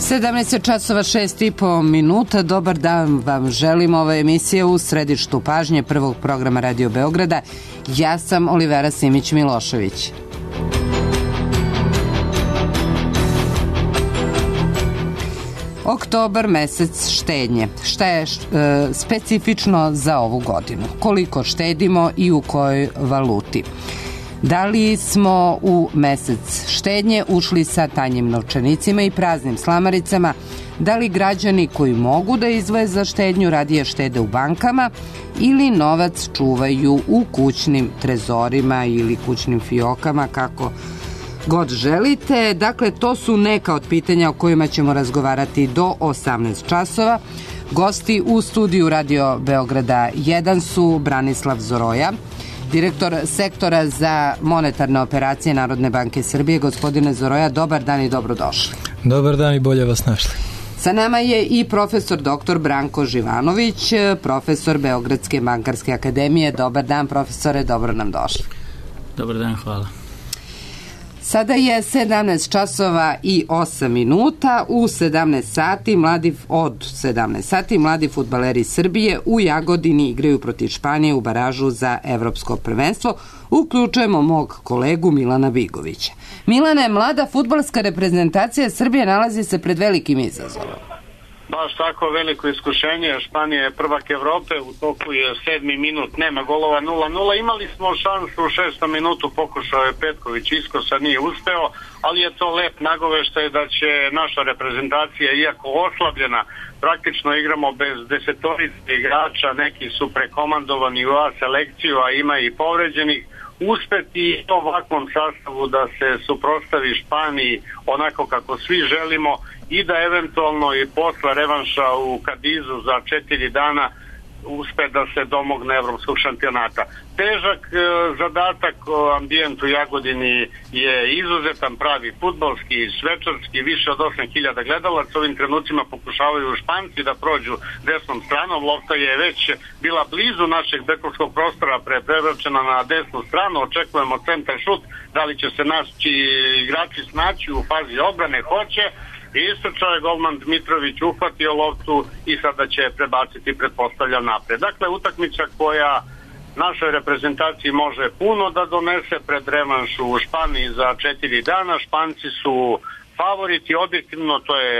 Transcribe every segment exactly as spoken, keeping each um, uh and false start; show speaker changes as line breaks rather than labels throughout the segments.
sedamnaest časova šest i po minuta. Dobar dan vam želim. Ova emisija u središtu pažnje prvog programa Radio Beograda. Ja sam Olivera Simić-Milošević. Oktobar, mesec štednje. Šta je e, specifično za ovu godinu? Koliko štedimo i u kojoj valuti? Da li smo u mesec štednje ušli sa tanjim novčanicima i praznim slamaricama? Da li građani koji mogu da izdvoje za štednju radije štede u bankama ili novac čuvaju u kućnim trezorima ili kućnim fiokama, kako god želite? Dakle, to su neka od pitanja o kojima ćemo razgovarati do osamnaest časova. Gosti u studiju Radio Beograda jedan su Branislav Zoroja, direktor sektora za monetarne operacije Narodne banke Srbije. Gospodine Zoroja, dobar dan i dobrodošli.
Dobar dan i bolje vas našli.
Sa nama je i profesor doktor Branko Živanović, profesor Beogradske bankarske akademije. Dobar dan, profesore, dobro nam došli.
Dobar dan, hvala.
Sada je sedamnaest časova i osam minuta. U sedamnaest sati mladi, od sedamnaest sati mladi fudbaleri Srbije u Jagodini igraju protiv Španije u baražu za evropsko prvenstvo. Uključujemo mog kolegu Milana Bigovića. Milane, mlada fudbalska reprezentacija Srbije nalazi se pred velikim izazovom.
Baš tako, veliko iskušenje. Španija je prvak Evrope, u toku je sedmi minut, nema golova, nula nula. Imali smo šansu u šestom minutu, pokušao je Petković, iskosa nije uspeo, ali je to lep nagoveštaj da će naša reprezentacija, iako oslabljena, praktično igramo bez desetorice igrača, neki su prekomandovani u A selekciju, a ima i povređenih, uspeti u ovakvom sastavu da se suprotstavi Španiji onako kako svi želimo i da eventualno i posle revanša u Kadizu za četiri dana uspe da se domogne evropskog šampionata. Težak e, zadatak, ambijent u Jagodini je izuzetan, pravi fudbalski, svečarski, više od osam hiljada gledalaca. Ovim trenucima pokušavaju Španci da prođu desnom stranom, lopta je već bila blizu našeg bekovskog prostora, pre prevraćena na desnu stranu, očekujemo centar šut, da li će se naši igrači snaći u fazi odbrane, hoće. Istočao je golman Dmitrović, uhvatio loptu i sada će prebaciti, pretpostavlja, napred. Dakle, utakmica koja našoj reprezentaciji može puno da donese pred revanš u Španiji za četiri dana. Španci su favoriti, objektivno, to je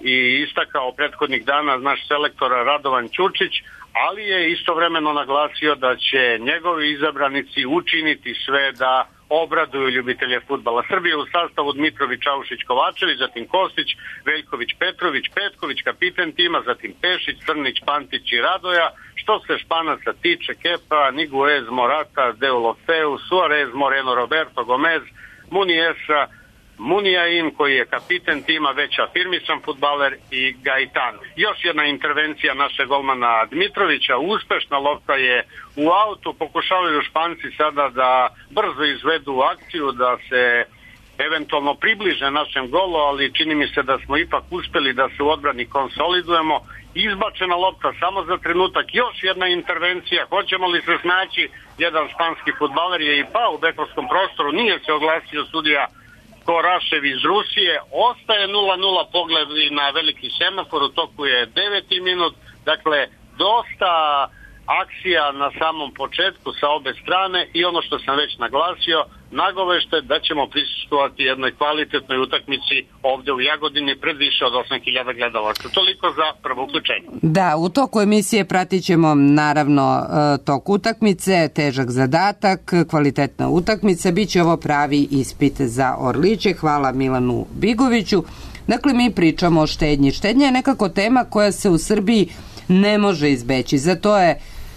i istakao prethodnih dana naš selektor Radovan Ćučić, ali je istovremeno naglasio da će njegovi izabranici učiniti sve da obraduju ljubitelje fudbala. Srbije u sastavu Dmitrović, Aušić, Kovačević, zatim Kostić, Veljković, Petrović, Petković, kapiten tima, zatim Pešić, Crnić, Pantić i Radoja. Što se Španaca tiče, Kepa, Niguez, Morata, Deulofeu, Suarez, Moreno, Roberto, Gomez, Muniesa, Muniain, koji je kapiten tima, već afirmisan fudbaler, i Gaitan. Još jedna intervencija našeg golmana Dmitrovića, uspešna, lopta je u autu, pokušavaju Španci sada da brzo izvedu akciju, da se eventualno približe našem golu, ali čini mi se da smo ipak uspeli da se u odbrani konsolidujemo. Izbačena lopta samo za trenutak, još jedna intervencija, hoćemo li se snaći? Jedan španski fudbaler je i pao u bekovskom prostoru, nije se oglasio sudija Korašev iz Rusije. Ostaje nula nula, pogled na veliki semafor, u toku je deveti minut, dakle dosta akcija na samom početku sa obe strane i ono što sam već naglasio, nagovešte da ćemo prisustvovati jednoj kvalitetnoj utakmici ovde u Jagodini pred više od osam hiljada gledalaca. Toliko za prvo uključenje.
Da, u toku emisije pratit ćemo naravno tok utakmice, težak zadatak, kvalitetna utakmica, bit će ovo pravi ispit za Orliće. Hvala Milanu Bigoviću. Dakle, mi pričamo o štednji. Štednja je nekako tema koja se u Srbiji ne može izbeći. Zato je,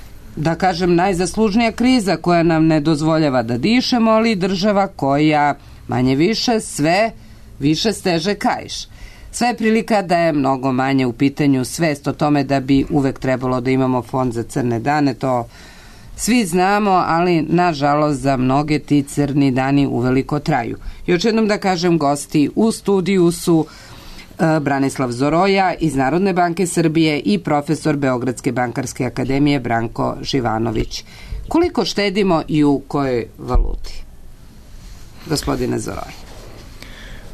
da kažem, najzaslužnija kriza koja nam ne dozvoljava da dišemo, ali država koja manje više sve više steže kaiš. Sve je prilika da je mnogo manje u pitanju svest o tome da bi uvek trebalo da imamo fond za crne dane, to svi znamo, ali nažalost za mnoge ti crni dani uveliko traju. Još jednom da kažem, gosti u studiju su Branislav Zoroja iz Narodne banke Srbije i profesor Beogradske bankarske akademije Branko Živanović. Koliko štedimo i u kojoj valuti? Gospodine Zoroja.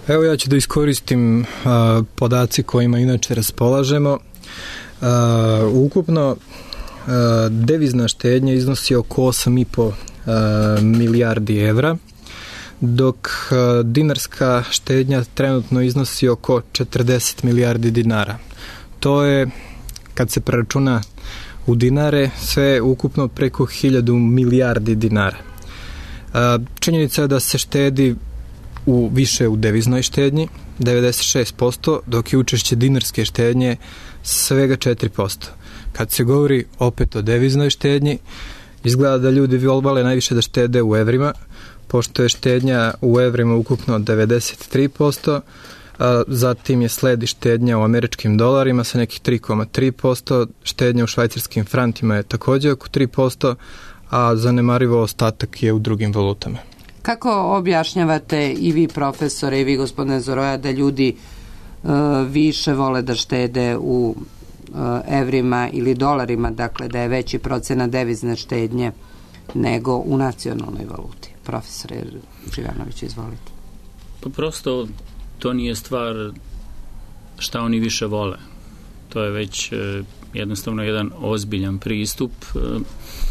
Evo ja ću da iskoristim uh, podaci kojima inače raspolažemo. Uh, ukupno uh, devizna štednja iznosi oko osam i po uh, milijardi evra, dok uh, dinarska štednja trenutno iznosi oko četrdeset milijardi dinara. To je, kad se preračuna u dinare, sve ukupno preko hiljadu milijardi dinara. Uh, činjenica je da se štedi u više u deviznoj štednji, devedeset šest posto, dok je učešće dinarske štednje svega četiri posto. Kad se govori opet o deviznoj štednji, izgleda da ljudi vole najviše da štede u evrima, pošto je štednja u evrima ukupno devedeset tri posto, a zatim je sledi štednja u američkim dolarima sa nekih tri zarez tri posto, štednja u švajcarskim frantima je također oko tri posto, a zanemarivo ostatak je u drugim valutama.
Kako objašnjavate i vi profesore i vi gospodine Zoroja da ljudi uh, više vole da štede u uh, evrima ili dolarima, dakle da je veći procenat devizne štednje nego u nacionalnoj valuti? Profesor Živanović, izvolite.
Pa prosto to nije stvar šta oni više vole. To je već uh, jednostavno jedan ozbiljan pristup. Uh,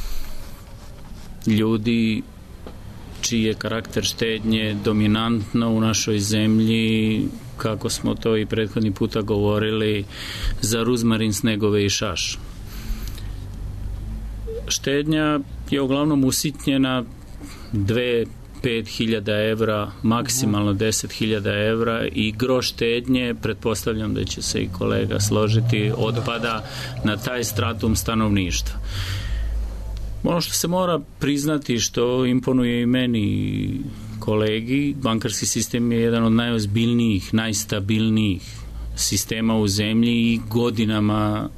ljudi čiji je karakter štednje dominantno u našoj zemlji, kako smo to i prethodni puta govorili, za ruzmarin, snegove i šaš. Štednja je uglavnom usitnjena dve, pet hiljada evra, maksimalno deset hiljada evra i gro štednje, pretpostavljam da će se i kolega složiti, otpada na taj stratum stanovništva. Ono što se mora priznati, što imponuje i meni i kolegi, bankarski sistem je jedan od najozbiljnijih, najstabilnijih sistema u zemlji i godinama,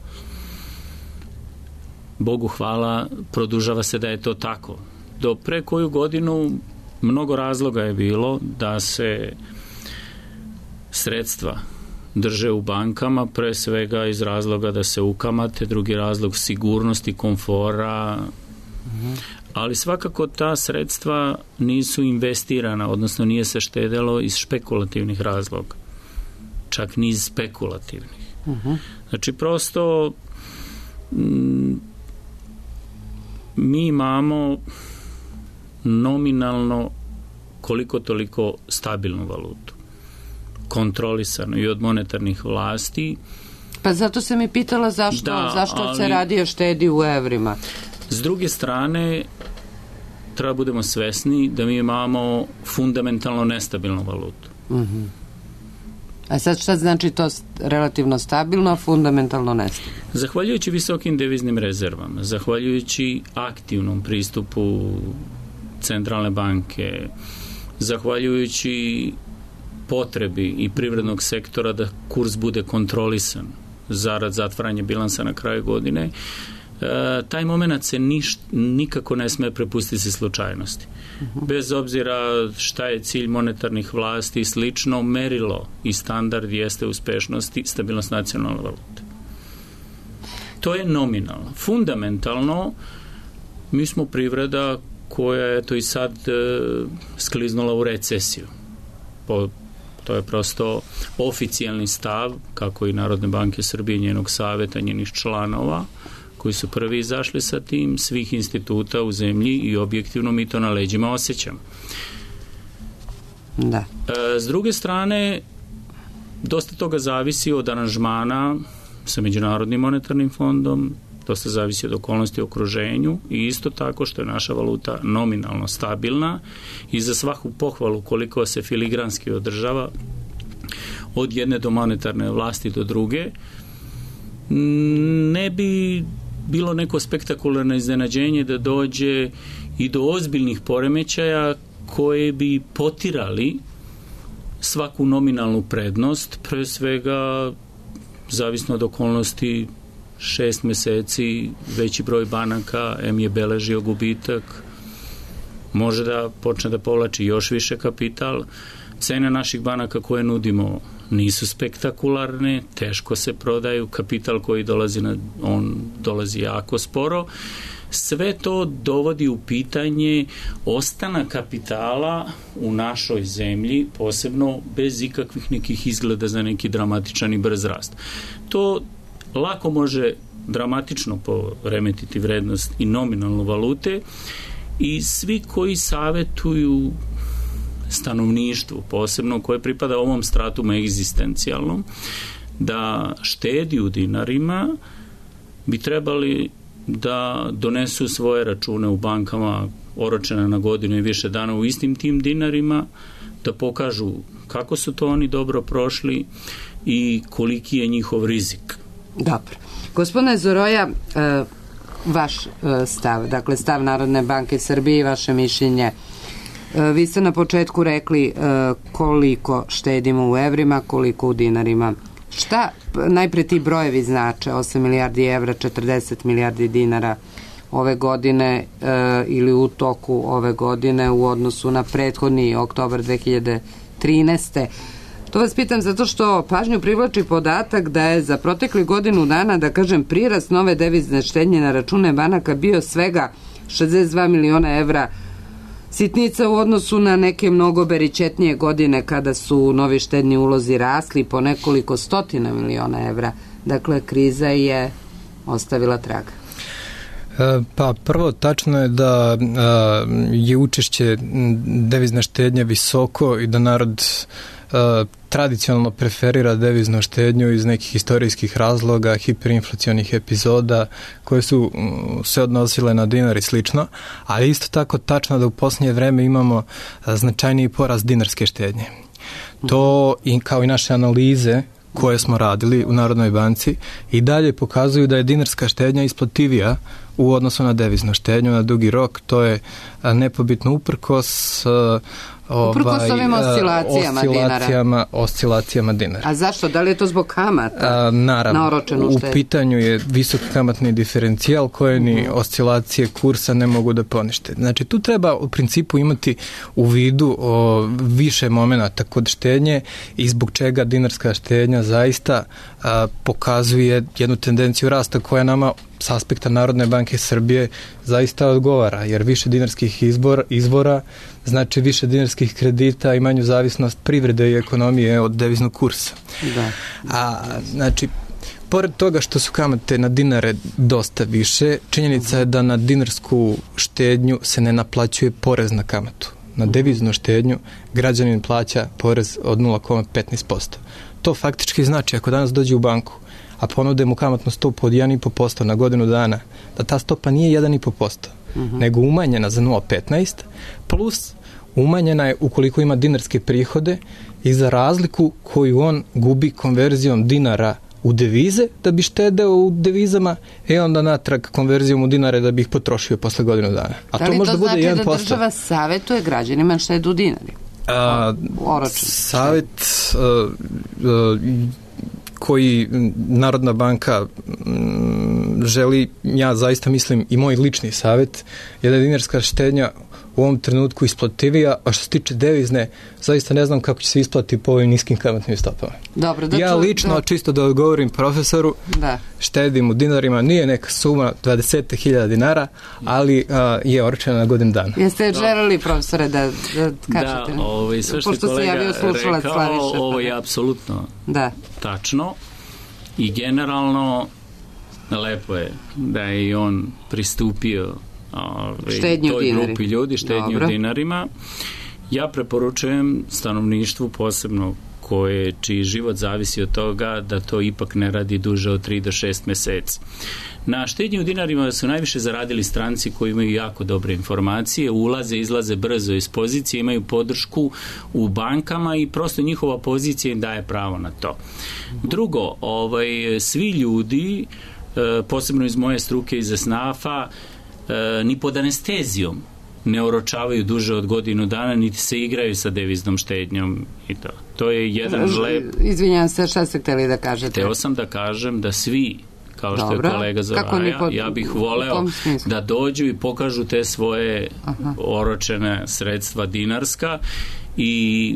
Bogu hvala, produžava se da je to tako. Do pre koju godinu mnogo razloga je bilo da se sredstva drže u bankama, pre svega iz razloga da se ukamate, drugi razlog sigurnosti, komfora, ali svakako ta sredstva nisu investirana, odnosno nije se štedelo iz špekulativnih razloga, čak ni iz spekulativnih. Uh-huh. Znači prosto m, mi imamo nominalno koliko toliko stabilnu valutu, kontrolisanu i od monetarnih vlasti.
Pa zato sam i pitala zašto,
da,
zašto
ali,
se radi o štedi u evrima.
S druge strane, treba budemo svesni da mi imamo fundamentalno nestabilnu valutu. Uh-huh.
A sad šta znači to relativno stabilno, a fundamentalno nestabilno?
Zahvaljujući visokim deviznim rezervama, zahvaljujući aktivnom pristupu centralne banke, zahvaljujući potrebi i privrednog sektora da kurs bude kontrolisan zarad zatvaranja bilansa na kraju godine, e, taj moment se niš, nikako ne sme prepustiti se slučajnosti. Uh-huh. Bez obzira šta je cilj monetarnih vlasti i slično, merilo i standard jeste uspešnosti, stabilnost nacionalne valute. To je nominalno. Fundamentalno, mi smo privreda koja je to i sad e, skliznula u recesiju. Po, to je prosto oficijalni stav, kako i Narodne banke Srbije, njenog saveta, njenih članova, koji su prvi izašli sa tim, svih instituta u zemlji i objektivno mi to na leđima osjećamo.
Da.
E, s druge strane, dosta toga zavisi od aranžmana sa Međunarodnim monetarnim fondom, dosta zavisi od okolnosti u okruženju i isto tako što je naša valuta nominalno stabilna i za svaku pohvalu koliko se filigranski održava od jedne do monetarne vlasti do druge, ne bi bilo neko spektakularno iznenađenje da dođe i do ozbiljnih poremećaja koje bi potirali svaku nominalnu prednost, pre svega zavisno od okolnosti šest meseci veći broj banaka em je beležio gubitak, može da počne da povlači još više kapital. Cene naših banaka koje nudimo nisu spektakularne, teško se prodaju, kapital koji dolazi na, on dolazi jako sporo. sve to dovodi u pitanje ostana kapitala u našoj zemlji, posebno bez ikakvih nekih izgleda za neki dramatičan i brz rast. To lako može dramatično poremetiti vrednost i nominalnu valute i svi koji savetuju stanovništvu, posebno koje pripada ovom stratumu egzistencijalnom, da štedi u dinarima, bi trebali da donesu svoje račune u bankama oročene na godinu i više dana u istim tim dinarima, da pokažu kako su to oni dobro prošli i koliki je njihov rizik.
Dobro. Gospodine Zoroja, vaš stav, dakle stav Narodne banke Srbije i vaše mišljenje. Vi ste na početku rekli koliko štedimo u evrima, koliko u dinarima. Šta najpre ti brojevi znače? osam milijardi evra, četrdeset milijardi dinara ove godine ili u toku ove godine u odnosu na prethodni oktobar dve hiljade trinaeste. To vas pitam zato što pažnju privlači podatak da je za protekli godinu dana, da kažem, prirast nove devizne štednje na račune banaka bio svega šezdeset dva miliona evra, sitnica u odnosu na neke mnogo beričetnije godine kada su novi štedni ulozi rasli po nekoliko stotina miliona evra. Dakle, kriza je ostavila traga.
Pa prvo, tačno je da je učešće devizne štednje visoko i da narod tradicionalno preferira deviznu štednju iz nekih historijskih razloga, hiperinflacionih epizoda koje su se odnosile na dinar i slično, ali isto tako tačno da u posljednje vreme imamo značajniji porast dinarske štednje. To i kao i naše analize koje smo radili u Narodnoj banci i dalje pokazuju da je dinarska štednja isplativija u odnosu na deviznu štednju na dugi rok. To je nepobitno uprkos
uprkos ovaj, ovim oscilacijama,
oscilacijama
dinara.
Oscilacijama dinara.
A zašto? Da li je to zbog kamata?
A, naravno,
na oročenu štednju?
U pitanju je visoki kamatni diferencijal koje ni uh-huh. oscilacije kursa ne mogu da ponište. Znači, tu treba u principu imati u vidu o, više momenata kod štednje i zbog čega dinarska štednja zaista a, pokazuje jednu tendenciju rasta koja nama s aspekta Narodne banke Srbije zaista odgovara, jer više dinarskih izbor, izvora znači više dinarskih kredita i manju zavisnost privrede i ekonomije od deviznog kursa.
Da.
A, znači, pored toga što su kamate na dinare dosta više, činjenica je da na dinarsku štednju se ne naplaćuje porez na kamatu. Na deviznu štednju građanin plaća porez od nula zarez petnaest posto. To faktički znači, ako danas dođe u banku, a ponude mu kamatnu stopu od jedan zarez pet posto na godinu dana, da ta stopa nije jedan zarez pet posto, uh-huh. nego umanjena za nula zarez petnaest, plus umanjena je ukoliko ima dinarske prihode i za razliku koju on gubi konverzijom dinara u devize da bi štedeo u devizama i onda natrag konverzijom u dinare da bi ih potrošio posle godinu dana. A
da
to može
to
da bude
znači
jedan posto.
Da država savjetuje građanima štedu u dinari?
A, savjet a, a, koji Narodna banka m, želi, ja zaista mislim i moj lični savjet, je da je dinarska štednja u ovom trenutku isplativija, a što se tiče devizne, zaista ne znam kako će se isplati po ovim niskim kamatnim stopama.
Dobro, da
ja
ču,
lično,
da...
čisto da odgovorim profesoru,
da.
štedim u dinarima, nije neka suma dvadeset hiljada dinara, ali a, je oročena na godinu dana.
Jeste želeli, profesore, da, da kažete?
Da, ovaj, sve što je kolega rekao, ovo je apsolutno
da.
tačno i generalno lepo je da je i on pristupio Ove, toj grupi ljudi, štednji u dinarima. Ja preporučujem stanovništvu, posebno koje, čiji život zavisi od toga, da to ipak ne radi duže od tri do šest meseci. Na štednji u dinarima su najviše zaradili stranci koji imaju jako dobre informacije, ulaze, izlaze brzo iz pozicije, imaju podršku u bankama i prosto njihova pozicija im daje pravo na to. Drugo, ovaj, svi ljudi, posebno iz moje struke, iz esnafa, E, ni pod anestezijom ne oročavaju duže od godinu dana, niti se igraju sa deviznom štednjom i to. To je jedan lep...
Izvinjam se, šta ste hteli da kažete?
Teo sam da kažem da svi, kao što Dobro. je kolega Zoraja, pod... ja bih voleo da dođu i pokažu te svoje Aha. oročene sredstva dinarska i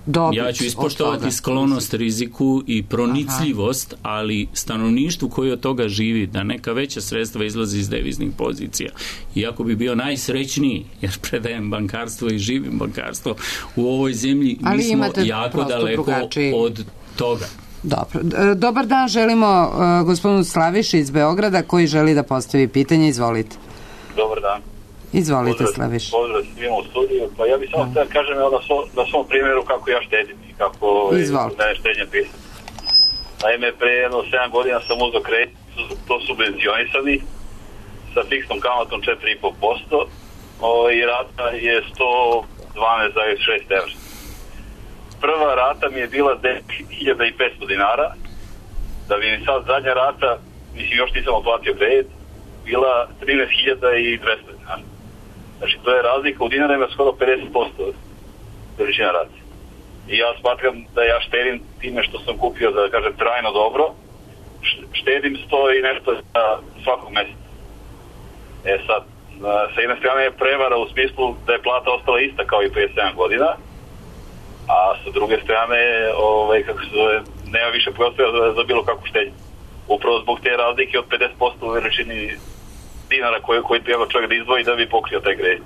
dobit.
Ja ću ispoštovati sklonost riziku i pronicljivost, aha, ali stanovništvu koji od toga živi, da neka veća sredstva izlazi iz deviznih pozicija. Iako bi bio najsrećniji, jer predajem bankarstvo i živim bankarstvo u ovoj zemlji, ali mi smo jako daleko drugačiji od toga.
Dobro. Dobar dan, želimo uh, gospodinu Slaviši iz Beograda koji želi da postavi pitanje. Izvolite.
Dobar dan.
Izvolite,
pozdrav,
Slaviš.
Pozdrav svima u studiju. Pa ja bih samo htio da kažem na, so, na svom primjeru kako ja štedim i kako je štednja pisam. Naime, pre jedno sedam godina sam uzeo kredit, to subvencionisani, sa fiksnom kamatom četiri i po posto i rata je sto dvanaest zarez šest evra. Prva rata mi je bila deset hiljada petsto dinara, da bi mi sad zadnja rata, mislim još nisam oplatio kredit, bila trinaest hiljada dvesta dinara. Znači to je razlika u dinarima skoro pedeset posto veličina rate. I ja smatram da ja štedim time što sam kupio, da kažem, trajno dobro, štedim sto i nešto za svakog meseca. E sad, sa jedne strane je prevara u smislu da je plata ostala ista kao i prije sedam godina, a sa druge strane, ovaj, kako se zove, nema više prostora za, za bilo kakvu štednju. Upravo zbog te razlike od pedeset posto u veličini dinara koji, koji treba čovjek da izdvoji da bi pokrio taj kredit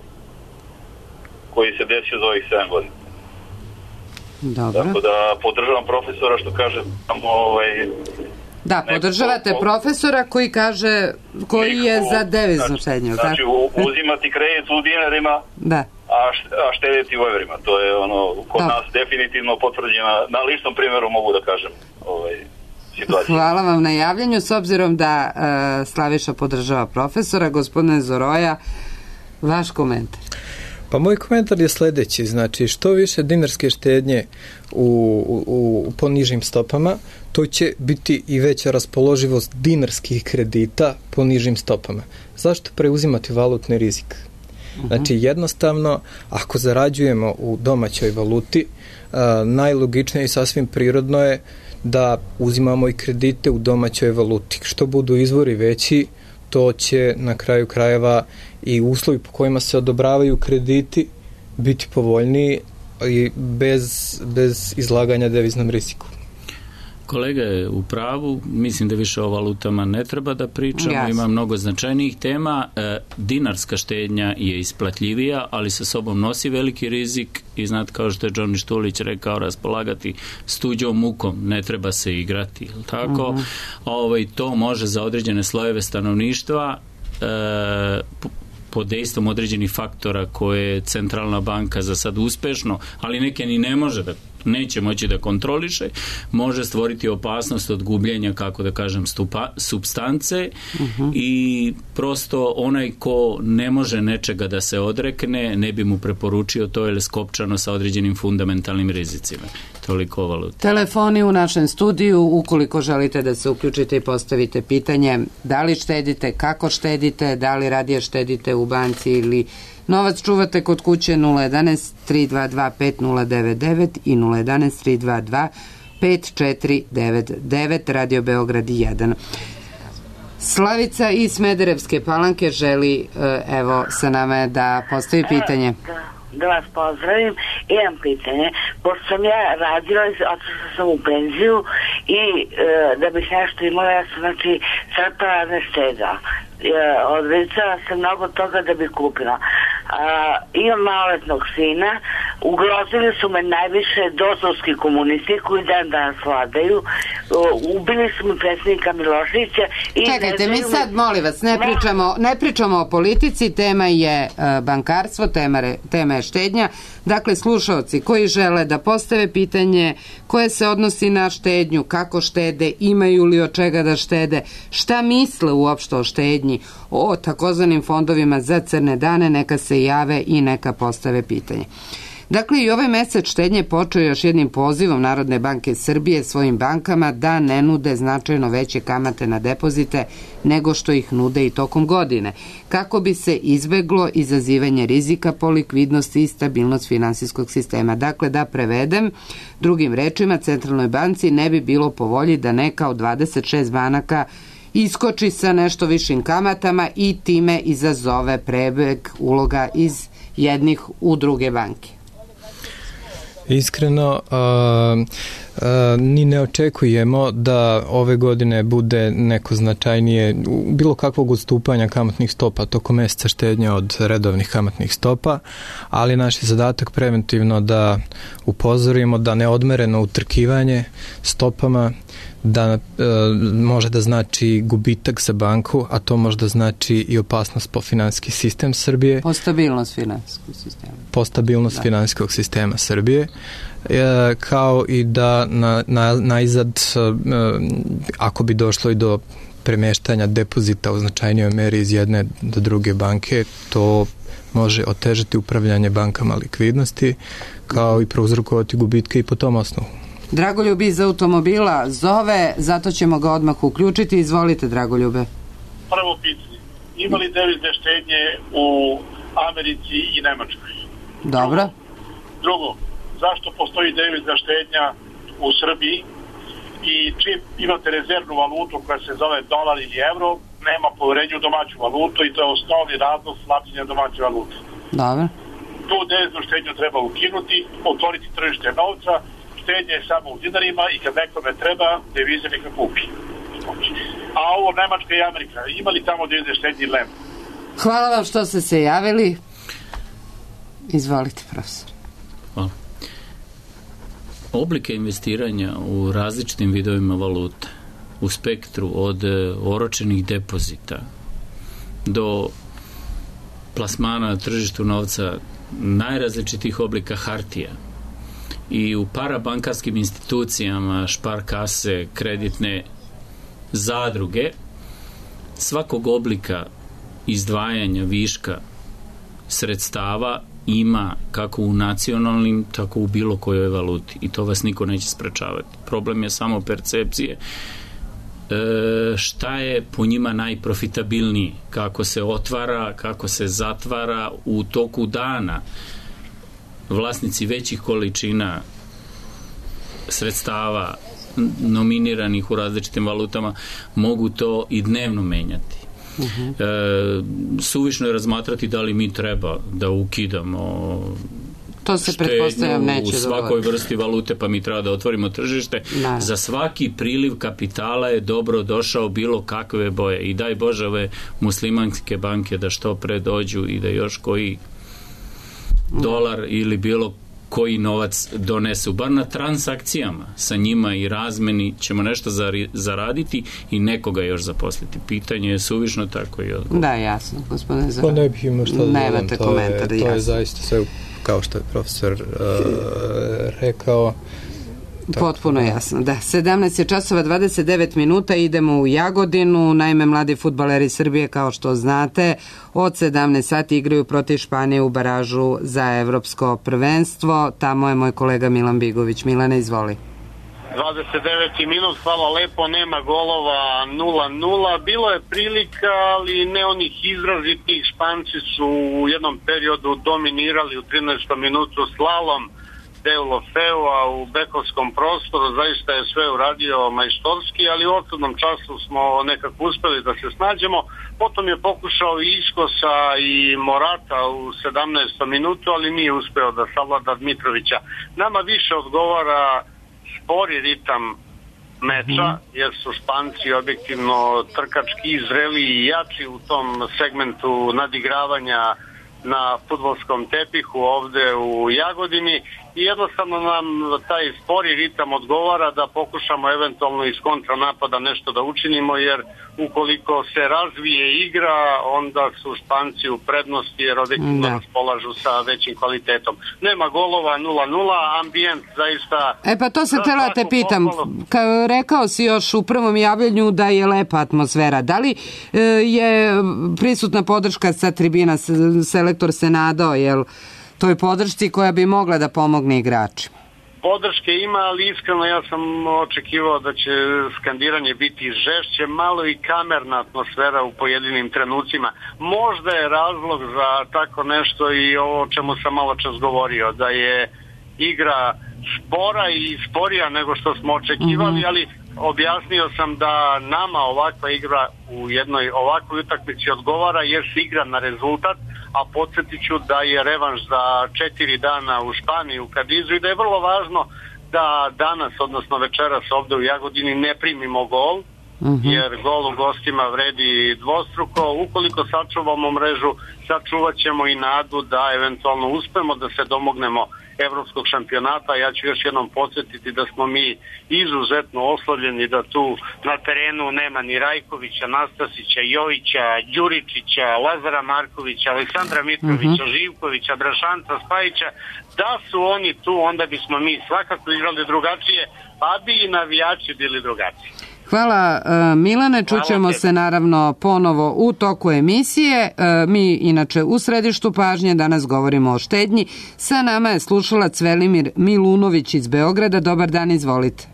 koji se desio za ovih sedam godina.
Dobro.
Tako da podržavam profesora što kaže tamo ovaj,
da, podržavate neko, profesora koji kaže koji je za deviznu štednju.
Znači, znači uzimati kredit u dinarima,
da,
a, a štediti u evrima. To je ono kod da. nas definitivno potvrđeno. Na ličnom primjeru mogu da kažem ovaj, situaciju.
Hvala vam na javljanju. S obzirom da uh, Slaviša podržava profesora, gospodine Zoroja, vaš komentar.
Pa moj komentar je sledeći, znači što više dinarske štednje u, u, u po nižim stopama, to će biti i veća raspoloživost dinarskih kredita po nižim stopama. Zašto preuzimati valutni rizik? Znači jednostavno, ako zarađujemo u domaćoj valuti, a, najlogičnije i sasvim prirodno je da uzimamo i kredite u domaćoj valuti. Što budu izvori veći, to će na kraju krajeva i uslovi po kojima se odobravaju krediti biti povoljniji i bez, bez izlaganja deviznom riziku.
Kolega je u pravu, mislim da više o valutama ne treba da pričamo, yes. Ima mnogo značajnijih tema. E, dinarska štednja je isplatljivija, ali sa sobom nosi veliki rizik i znate, kao što je Džoni Štulić rekao, raspolagati s tuđom mukom, ne treba se igrati, tako? Uh-huh. Ovaj, to može za određene slojeve stanovništva e, pod dejstvom određenih faktora koje centralna banka za sad uspešno, ali neke ni ne može da neće moći da kontroliše, može stvoriti opasnost od gubljenja, kako da kažem, stupa, substance uh-huh. i prosto onaj ko ne može nečega da se odrekne, ne bi mu preporučio to, jer je skopčano sa određenim fundamentalnim rizicima. Toliko o valuti.
Telefoni u našem studiju, ukoliko želite da se uključite i postavite pitanje da li štedite, kako štedite, da li radije štedite u banci ili novac čuvate kod kuće. Nula jedanaest tri dva dva pet nula devet devet i nula jedanaest tri dva dva pet četiri devet devet. Radio Beograd jedan. Slavica iz Smederevske Palanke želi, evo, sa nama da postavi pitanje.
Da vas pozdravim, imam pitanje. Pošto sam ja radila, otišla sam u penziju i e, da bih nešto imala, ja sam znači crpala ne šteda. E, odricala sam mnogo toga da bi kupila. A, imam maloletnog sina, ugrozili su me najviše dosovski komunisti koji dan danas vladaju, ubili su mi predsjednika Miloševića i...
Čekajte, mi sad, molim vas, ne pričamo, ne pričamo o politici, tema je uh, bankarstvo, tema, re, tema je štednja. Dakle, slušaoci koji žele da postave pitanje koje se odnosi na štednju, kako štede, imaju li od čega da štede, šta misle uopšte o štednji, o takozvanim fondovima za crne dane, neka se jave i neka postave pitanje. Dakle, i ovaj mesec štednje počeo još jednim pozivom Narodne banke Srbije svojim bankama da ne nude značajno veće kamate na depozite nego što ih nude i tokom godine, kako bi se izbeglo izazivanje rizika po likvidnost i stabilnost finansijskog sistema. Dakle, da prevedem, drugim rečima, Centralnoj banci ne bi bilo po volji da neka od dvadeset šest banaka iskoči sa nešto višim kamatama i time izazove prebeg uloga iz jednih u druge banke.
Iskreno, a, a, ni ne očekujemo da ove godine bude neko značajnije bilo kakvog odstupanja kamatnih stopa tokom meseca štednje od redovnih kamatnih stopa, ali naš je zadatak preventivno da upozorimo da neodmereno utrkivanje stopama da e, može da znači gubitak za banku, a to može da znači i opasnost po finansijski sistem Srbije.
Po stabilnost finansijskog sistema.
Po stabilnost da. finansijskog sistema Srbije, e, kao i da na, na, najzad, e, ako bi došlo i do premeštanja depozita u značajnijoj meri iz jedne do druge banke, to može otežati upravljanje bankama likvidnosti, kao i prouzrokovati gubitke i po tom osnovu.
Dragoljub iz automobila zove, zato ćemo ga odmah uključiti. Izvolite, Dragoljube.
Prvo pitanje. Ima li devizne štednje u Americi i Nemačkoj?
Dobro.
Drugo, drugo zašto postoji devizna štednja u Srbiji i čim imate rezervnu valutu koja se zove dolar ili evro, nema poverenja u domaću valutu i to je osnovni razlog slabljenja domaće valute.
Dobro.
Tu deviznu štednju treba ukinuti, otvoriti tržište novca, štednje je samo u dinarima i kad nekome treba, devize neka kupi. A ovo Nemačka i Amerika, ima li tamo devizne štednje ili nema?
Hvala vam što ste se javili. Izvolite, profesor.
Hvala. Oblike investiranja u različitim vidovima valute, u spektru od oročenih depozita do plasmana na tržištu novca najrazličitih oblika hartija i u parabankarskim institucijama, šparkase, kreditne zadruge, svakog oblika izdvajanja viška sredstava ima kako u nacionalnim, tako u bilo kojoj valuti i to vas niko neće sprečavati. Problem je samo percepcije e, šta je po njima najprofitabilniji, kako se otvara, kako se zatvara u toku dana. Vlasnici većih količina sredstava nominiranih u različitim valutama mogu to i dnevno menjati. Uh-huh. E, suvišno je razmatrati da li mi treba da ukidamo
to se pretpostavljam neće
u svakoj dovoljati. Vrsti valute, pa mi treba da otvorimo tržište. Da. Za svaki priliv kapitala je dobro došao bilo kakve boje i daj Bože ove muslimanske banke da što pre dođu i da još koji dolar ili bilo koji novac donesu, bar na transakcijama sa njima i razmeni ćemo nešto zaraditi i nekoga još zaposliti. Pitanje je suvišno, tako i odgovor.
Da, jasno, gospodine Zoran.
Pa ne bih imao što da dodam, to,
komentar,
je, to je zaista sve kao što je profesor uh, rekao.
Potpuno jasno, da. sedamnaest je časova dvadeset devet minuta, idemo u Jagodinu. Naime, mladi fudbaleri Srbije, kao što znate, od sedamnaest sati igraju protiv Španije u baražu za evropsko prvenstvo. Tamo je moj kolega Milan Bigović. Milane, izvoli.
dvadeset deveti minut, hvala lepo, nema golova, nula nula. Bilo je prilika, ali ne onih izrazitih. Španci su u jednom periodu dominirali u trinaestom minutu slalom Deulofeu-a u bekovskom prostoru, zaista je sve uradio majstorski, ali u odsudnom času smo nekako uspeli da se snađemo. Potom je pokušao i Iskosa i Morata u sedamnaestom minutu, ali nije uspeo da savlada Dmitrovića. Nama više odgovara spori ritam meča, jer su Španci objektivno trkački zreli i jači u tom segmentu nadigravanja na fudbalskom tepihu ovde u Jagodini i jednostavno nam taj spori ritam odgovara da pokušamo eventualno iz kontranapada nešto da učinimo, jer ukoliko se razvije igra, onda su Španci u prednosti jer objektivno raspolažu sa većim kvalitetom. Nema golova, nula nula, ambijent zaista...
E pa to sam htjela te pitam. Ka, rekao si još u prvom javljanju da je lepa atmosfera. Da li e, je prisutna podrška sa tribina, selektor se nadao, jel toj podršci koja bi mogla da pomogne igračima?
Podrške ima, ali iskreno ja sam očekivao da će skandiranje biti žešće, malo i kamerna atmosfera u pojedinim trenucima. Možda je razlog za tako nešto i ovo o čemu sam malo čas govorio, da je igra spora i sporija nego što smo očekivali, mm-hmm. ali objasnio sam da nama ovakva igra u jednoj ovakvoj utakmici odgovara jer se igra na rezultat, a podsjetit ću da je revanš za četiri dana u Španiji u Kadizu i da je vrlo važno da danas, odnosno večeras ovde u Jagodini ne primimo gol, uh-huh. jer gol u gostima vredi dvostruko. Ukoliko sačuvamo mrežu, sačuvat ćemo i nadu da eventualno uspemo da se domognemo evropskog šampionata. Ja ću još jednom podsjetiti da smo mi izuzetno oslovljeni, da tu na terenu nema ni Rajkovića, Nastasića, Jovića, Đuričića, Lazara Markovića, Aleksandra Mitrovića, uh-huh. Živkovića, Drašanca, Spajića. Da su oni tu, onda bismo mi svakako igrali drugačije, pa bi i navijači bili drugačiji.
Hvala Milane, čućemo se naravno ponovo u toku emisije. Mi inače u središtu pažnje danas govorimo o štednji. Sa nama je slušalac Velimir Milunović iz Beograda. Dobar dan, izvolite.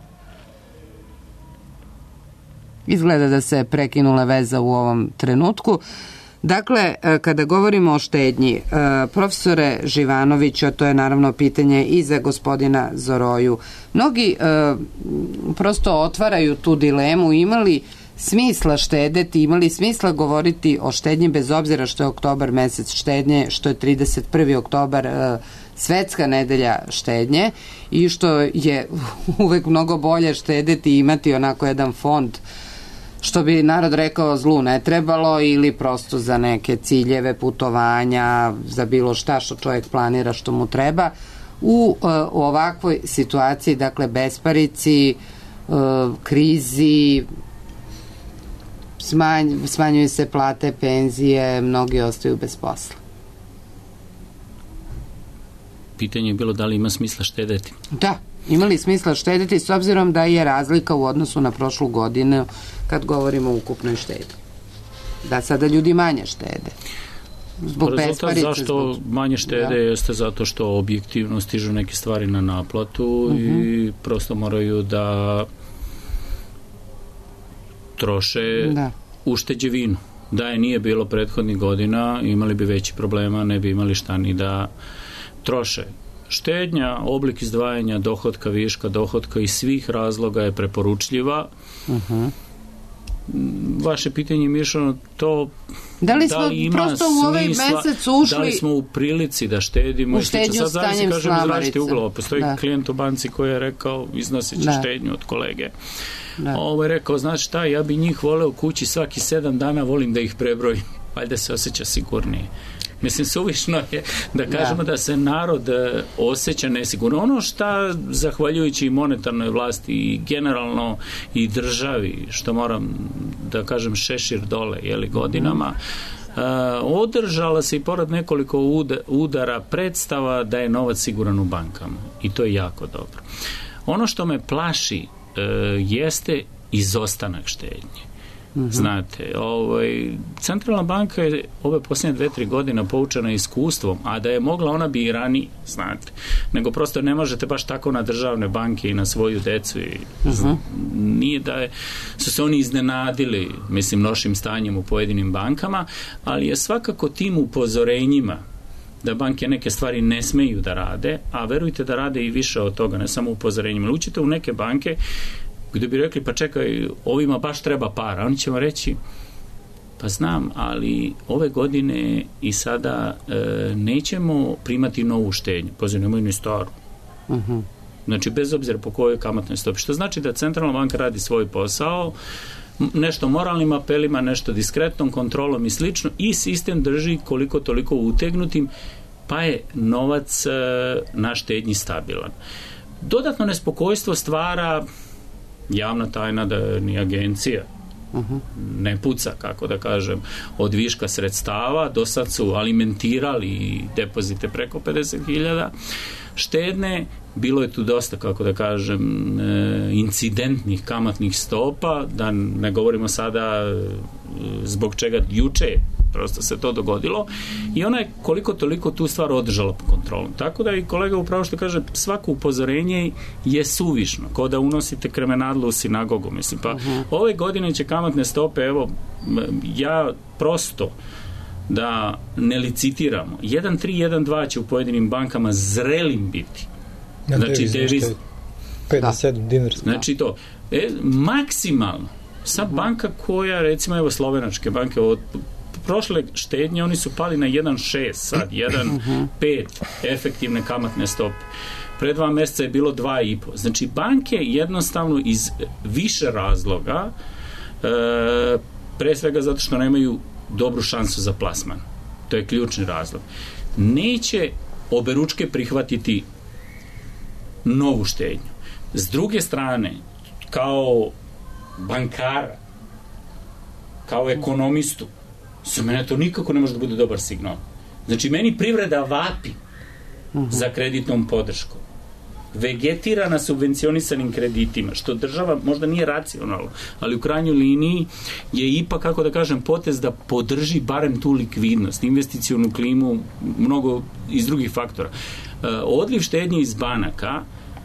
Izgleda da se prekinula veza u ovom trenutku. Dakle, kada govorimo o štednji, profesore Živanović, a to je naravno pitanje i za gospodina Zoroju, mnogi prosto otvaraju tu dilemu, imali smisla štedeti, imali smisla govoriti o štednji bez obzira što je oktobar mesec štednje, što je trideset prvi oktobar svetska nedelja štednje i što je uvek mnogo bolje štedeti i imati onako jedan fond, što bi narod rekao zlu ne trebalo, ili prosto za neke ciljeve, putovanja, za bilo šta što čovjek planira što mu treba. U, u ovakvoj situaciji, dakle besparici, krizi, smanj, smanjuju se plate, penzije, mnogi ostaju bez posla.
Pitanje je bilo da li ima smisla štedeti.
Da, imali smisla štedeti s obzirom da je razlika u odnosu na prošlu godinu kad govorimo o ukupnoj štednji. Da sada ljudi manje štede. Zbog besparice.
Zašto zbog... manje štede da. Jeste zato što objektivno stižu neke stvari na naplatu uh-huh. i prosto moraju da troše da. ušteđevinu. Da je nije bilo prethodnih godina, imali bi veći problema, ne bi imali šta ni da troše. Štednja, oblik izdvajanja dohotka, viška dohotka iz svih razloga je preporučljiva. Uh-huh. Vaše pitanje je mišljeno to
da li smo
da li ima
prosto u ovaj mesec ušli
da li smo u prilici da štedimo
u štednju
sad
stanjem
kažem iz različitih uglova. Postoji
da.
klijent u banci koji je rekao iznosit će da. štednju od kolege. Da. Ovo je rekao, znači šta, ja bi njih voleo kući svaki sedam dana, volim da ih prebrojim. Valjda se osjeća sigurnije. Mislim, suvišno je da kažemo da, da se narod osjeća nesigurno. Ono šta, zahvaljujući i monetarnoj vlasti i generalno i državi, što moram da kažem šešir dole, jeli, godinama, uh, održala se i pored nekoliko udara predstava da je novac siguran u bankama. I to je jako dobro. Ono što me plaši uh, jeste izostanak štednje. Mm-hmm. Znate, ovaj, centralna banka je ove posljednje dve, tri godine poučena iskustvom, a da je mogla ona bi i ranije, znate, nego prosto ne možete baš tako na državne banke i na svoju decu i mm-hmm. nije da je, su se oni iznenadili, mislim, lošim stanjem u pojedinim bankama, ali je svakako tim upozorenjima da banke neke stvari ne smeju da rade, a verujte da rade i više od toga, ne samo upozorenjima. Učite u neke banke gdje bi rekli, pa čekaj, ovima baš treba para. Oni će vam reći, pa znam, ali ove godine i sada e, nećemo primati novu štednju. Poziv, nemoj ni staru. Uh-huh. Znači, bez obzira po kojoj kamatnoj stopi. Što znači da centralna banka radi svoj posao, nešto moralnim apelima, nešto diskretnom kontrolom i slično, i sistem drži koliko toliko utegnutim, pa je novac e, na štednji stabilan. Dodatno nespokojstvo stvara javna tajna da ni agencija uh-huh. ne puca, kako da kažem, od viška sredstava. Do sad su alimentirali depozite preko pedeset hiljada štedne. Bilo je tu dosta, kako da kažem, incidentnih kamatnih stopa, da ne govorimo sada zbog čega juče prosto se to dogodilo, i ona je koliko toliko tu stvar održala pod kontrolom. Tako da i kolega upravo što kaže, svako upozorenje je suvišno, kao da unosite kremenadlu u sinagogu, mislim, pa uh-huh. ove godine će kamatne stope, evo, ja prosto da ne licitiramo, jedan tri jedan dva će u pojedinim bankama zrelim biti. Znači, deviz...
pedeset sedam dinarski.
Znači to, E, maksimalno. Sad banka koja, recimo, evo slovenačke banke, od prošle štednje oni su pali na jedan zarez šest, sad jedan zarez pet efektivne kamatne stope. Pre dva meseca je bilo dva zarez pet. Znači, banke jednostavno iz više razloga, e, pre svega zato što nemaju dobru šansu za plasman. To je ključni razlog. Neće oberučke prihvatiti novu štednju. S druge strane, kao bankara, kao ekonomistu, za mene to nikako ne može da bude dobar signal. Znači, meni privreda vapi uh-huh. za kreditnom podrškom. Vegetira na subvencionisanim kreditima, što država možda nije racionalno, ali u krajnjoj liniji je ipak, kako da kažem, potez da podrži barem tu likvidnost, investicionu klimu, mnogo iz drugih faktora. E, odliv štednje iz banaka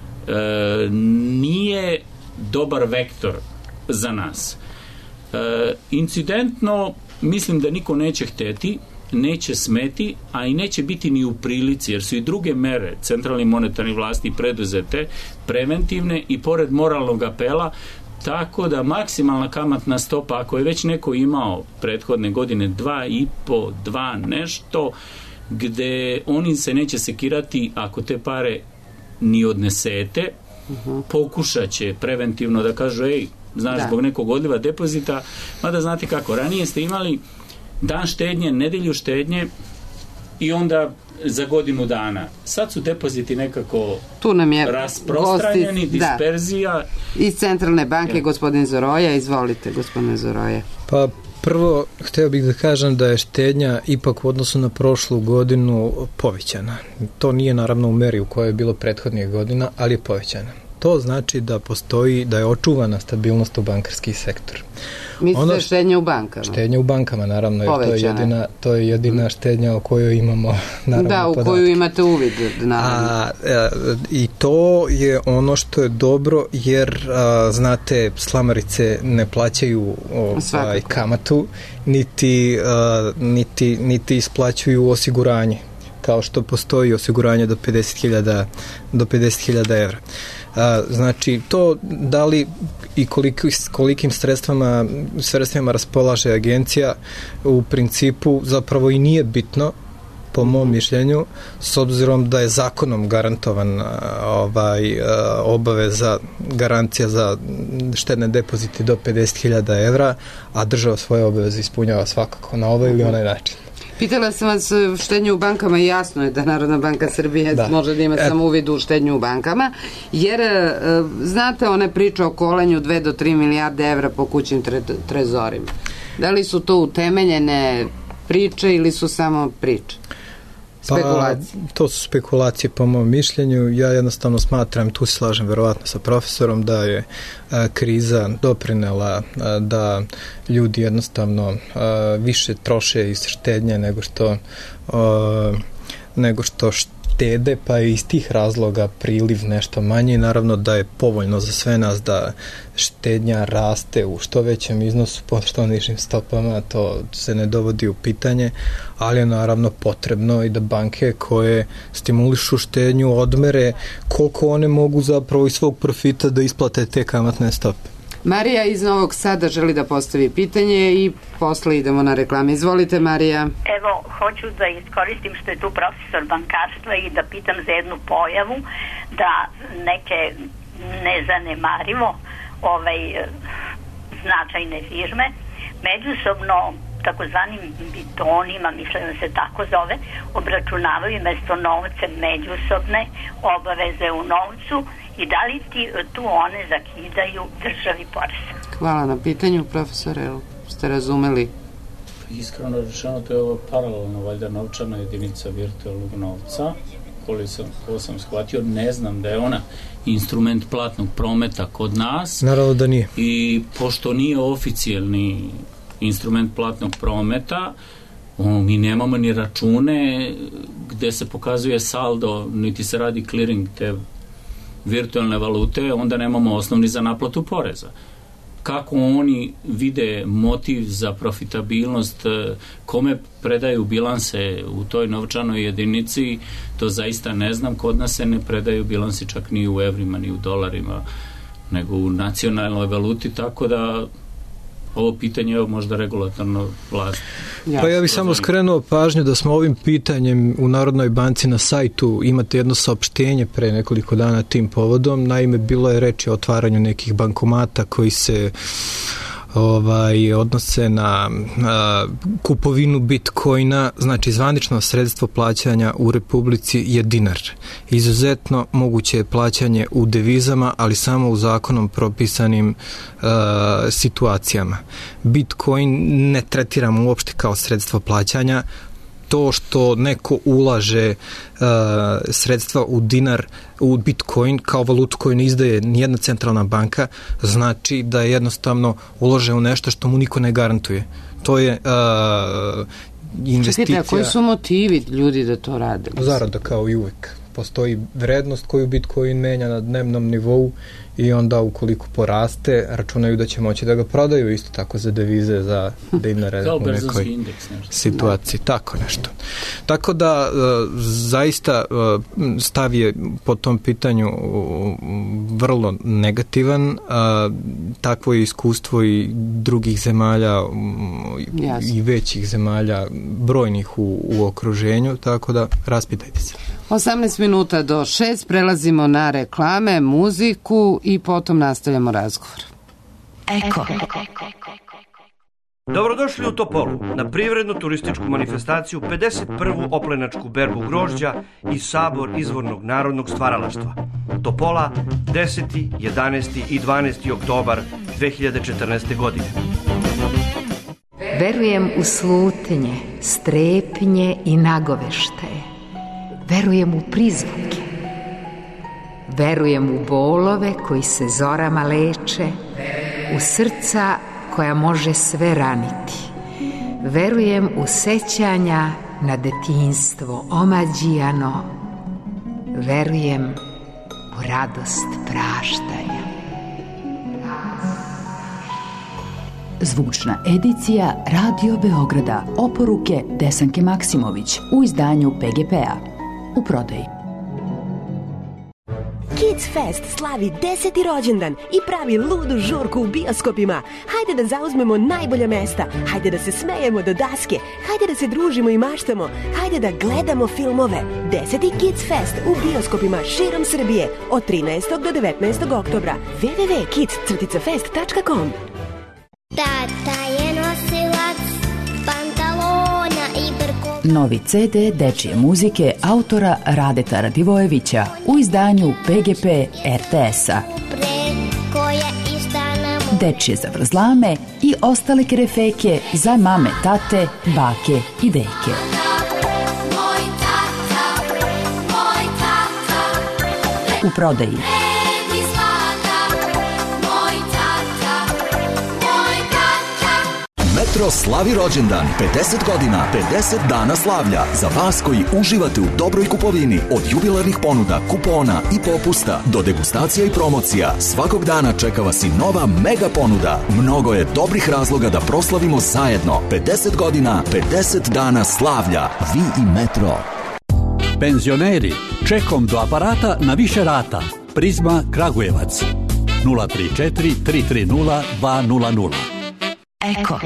e, nije dobar vektor za nas. E, incidentno, mislim da niko neće hteti, neće smeti, a i neće biti ni u prilici, jer su i druge mere centralni monetarni vlasti preduzete, preventivne i pored moralnog apela, tako da maksimalna kamatna stopa, ako je već neko imao prethodne godine dva i po, dva nešto, gde oni se neće sekirati ako te pare ni odnesete, uh-huh. pokušat će preventivno da kažu, ej, znaš, da. Zbog nekog odliva depozita, mada znate kako, ranije ste imali dan štednje, nedelju štednje i onda za godinu dana. Sad su depoziti nekako
tu nam je
rasprostranjeni,
gosti,
disperzija.
Da. Iz Centralne banke, ja. Gospodin Zoroja, izvolite, gospodine Zoroja.
Pa prvo, hteo bih da kažem da je štednja ipak u odnosu na prošlu godinu povećana. To nije naravno u meri u kojoj je bilo prethodnih godina, ali je povećana. To znači da postoji, da je očuvana stabilnost u bankarski sektor.
Mislite ono, štednja u bankama?
Štednja u bankama, naravno, jer to je jedina, to je jedina štednja o kojoj imamo, naravno,
da, u
podatke.
koju imate uvid, naravno.
A, a, I to je ono što je dobro, jer, a, znate, slamarice ne plaćaju ovaj, kamatu, niti, a, niti, niti isplaćuju osiguranje, kao što postoji osiguranje do pedeset hiljada do pedeset hiljada evra. A, znači, to da li i koliko, kolikim sredstvama, sredstvima raspolaže agencija, u principu zapravo i nije bitno, po mom mišljenju, s obzirom da je zakonom garantovan ovaj, obaveza, garancija za štedne depozite do pedeset hiljada evra, a država svoje obaveze ispunjava svakako na ovaj ili onaj način.
Pitala sam vas štednju u bankama, jasno je da Narodna banka Srbije da. može da ima e. samo uvid u štednju u bankama, jer znate one priče o kolenju dve do tri milijarde evra po kućnim tre, trezorima. Da li su to utemeljene priče ili su samo priče? Spekulacije.
Pa, to su spekulacije po mom mišljenju. Ja jednostavno smatram, tu se slažem verovatno sa profesorom, da je a, kriza doprinela a, da ljudi jednostavno a, više troše iz štednje nego što a, nego što štede, pa je iz tih razloga priliv nešto manji i naravno da je povoljno za sve nas da štednja raste u što većem iznosu po što nižim stopama, to se ne dovodi u pitanje, ali je naravno potrebno i da banke koje stimulišu štednju odmere koliko one mogu zapravo iz svog profita da isplate te kamatne stope.
Marija iz Novog Sada želi da postavi pitanje i posle idemo na reklame. Izvolite, Marija.
Evo, hoću da iskoristim što je tu profesor bankarstva i da pitam za jednu pojavu da neke nezanemarivo ovaj, značajne firme međusobno takozvanim bitonima, mislim da se tako zove, obračunavaju mesto novce međusobne obaveze u novcu i da li ti, tu one zakidaju državi porez?
Hvala na pitanju, profesore, ste razumeli?
Iskreno rečeno, to je ovo paralelno, valjda, novčana jedinica virtualnog novca, koliko sam, koliko sam shvatio, ne znam da je ona instrument platnog prometa kod nas.
Naravno da nije.
I pošto nije oficijalni instrument platnog prometa, o, mi nemamo ni račune gde se pokazuje saldo, niti se radi clearing te virtualne valute, onda nemamo osnovni za naplatu poreza. Kako oni vide motiv za profitabilnost, kome predaju bilanse u toj novčanoj jedinici, to zaista ne znam. Kod nas se ne predaju bilansi čak ni u evrima, ni u dolarima. nego u nacionalnoj valuti, tako da ovo pitanje je možda regulatorno vlast.
Pa ja bih samo skrenuo pažnju da smo ovim pitanjem u Narodnoj banci na sajtu, imate jedno saopštenje pre nekoliko dana tim povodom. Naime, bilo je reči o otvaranju nekih bankomata koji se ovaj, odnose na a, kupovinu bitcoina, znači zvanično sredstvo plaćanja u Republici je dinar. Izuzetno moguće je plaćanje u devizama, ali samo u zakonom propisanim a, situacijama. Bitcoin ne tretiramo uopšte kao sredstvo plaćanja. To što neko ulaže uh, sredstva u dinar, u bitcoin kao valutu koju ne izdaje nijedna centralna banka, znači da je jednostavno ulože u nešto što mu niko ne garantuje. To je uh, investicija.
Čekajte, a koji su motivi ljudi da to rade?
Zarada kao i uvek. Postoji vrednost koju bitcoin menja na dnevnom nivou i onda ukoliko poraste, računaju da će moći da ga prodaju isto tako za devize, za dinare u nekoj
indeks,
situaciji. Da. Tako nešto. Tako da zaista stav je po tom pitanju vrlo negativan. Takvo je iskustvo i drugih zemalja Jasne. i većih zemalja, brojnih u, u okruženju, tako da raspitajte se.
osamnaest minuta do šest, prelazimo na reklame, muziku i potom nastavljamo razgovor.
Eko. Dobrodošli u Topolu na privrednu turističku manifestaciju pedeset prvu oplenačku berbu grožđa i sabor izvornog narodnog stvaralaštva. Topola deseti, jedanaesti i dvanaesti oktobar dve hiljade četrnaeste. godine.
Verujem u slutnje, strepnje i nagoveštaje. Verujem u prizvuke. Verujem u bolove koji se zorama leče, u srca koja može sve raniti. Verujem u sećanja na detinjstvo omađijano. Verujem u radost praštanja.
Zvučna edicija Radio Beograda, oporuke Desanke Maksimović u izdanju P G P-a. U prodaji.
Kids Fest slavi deseti rođendan i pravi ludu žurku u bioskopima. Hajde da zauzmemo najbolja mesta, hajde da se smejemo do daske, hajde da se družimo i maštamo, hajde da gledamo filmove. Deseti Kids Fest u bioskopima širom Srbije od trinaestog do devetnaestog oktobra. w w w tačka kids fest tačka com.
Tata je nosilac pantalona i brkova.
Novi ce de dečije muzike autora Radeta Radivojevića u izdanju P G P R T S-a. Dečije zavrzlame i ostale kerefeke za mame, tate, bake i deke. U prodaji.
Metro slavi rođendan, pedeset godina, pedeset dana slavlja. Za vas koji uživate u dobroj kupovini, od jubilarnih ponuda, kupona i popusta do degustacija i promocija, svakog dana čeka vas i nova mega ponuda. Mnogo je dobrih razloga da proslavimo zajedno. pedeset godina, pedeset dana slavlja. Vi i Metro.
Penzioneri, čekom do aparata na više rata. Prizma Kragujevac. nula tri četiri tri tri nula dva nula nula.
Eko.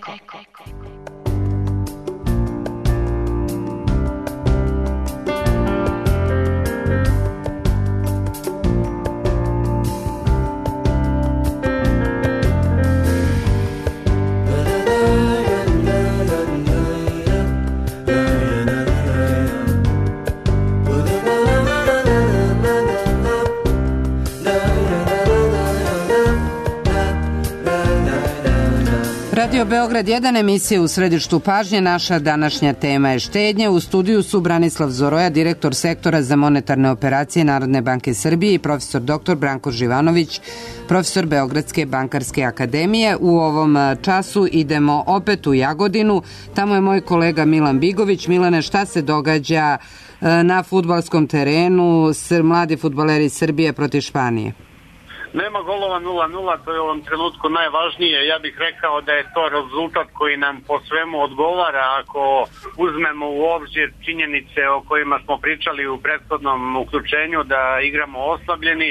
Radio Beograd jedan, emisija u središtu pažnje. Naša današnja tema je štednja. U studiju su Branislav Zoroja, direktor sektora za monetarne operacije Narodne banke Srbije, i profesor doktor Branko Živanović, profesor Beogradske bankarske akademije. U ovom času idemo opet u Jagodinu. Tamo je moj kolega Milan Bigović. Milane, šta se događa na fudbalskom terenu s mladi fudbaleri Srbije protiv Španije?
Nema golova nula nula, to je u ovom trenutku najvažnije. Ja bih rekao da je to rezultat koji nam po svemu odgovara ako uzmemo u obzir činjenice o kojima smo pričali u prethodnom uključenju, da igramo oslabljeni,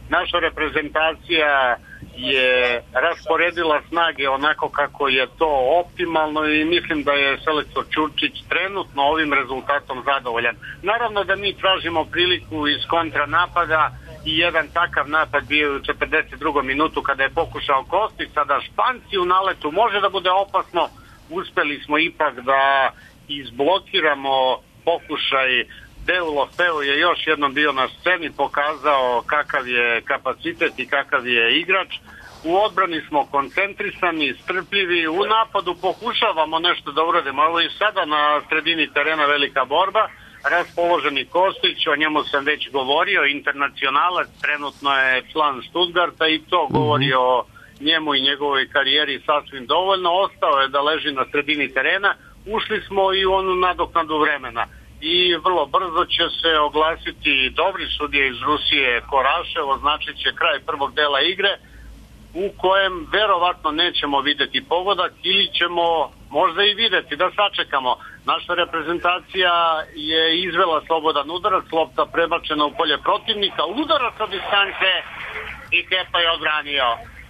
Naša reprezentacija je rasporedila snage onako kako je to optimalno i mislim da je selektor Ćurčić trenutno ovim rezultatom zadovoljan. Naravno da mi tražimo priliku iz kontranapada i jedan takav napad bio u četrdeset drugom minutu kada je pokušao Kostić, sada Španci u naletu može da bude opasno. Uspeli smo ipak da izblokiramo pokušaj. Deulofeu je još jednom bio na sceni, pokazao kakav je kapacitet i kakav je igrač. U odbrani smo koncentrisani, strpljivi, u napadu pokušavamo nešto da uradimo. Evo i sada na sredini terena velika borba, raspoloženi Kostić, o njemu sam već govorio, internacionalac, trenutno je član Stuttgarta i to govori o njemu i njegovoj karijeri sasvim dovoljno. Ostao je da leži na sredini terena, ušli smo i u onu nadoknadu vremena. I vrlo brzo će se oglasiti dobri sudije iz Rusije Korašev, označit će kraj prvog dela igre u kojem verovatno nećemo videti pogodak ili ćemo možda i videti, da sačekamo. Naša reprezentacija je izvela slobodan udarac, lopta prebačena u polje protivnika, udarac od distance i Kepa je odbranio.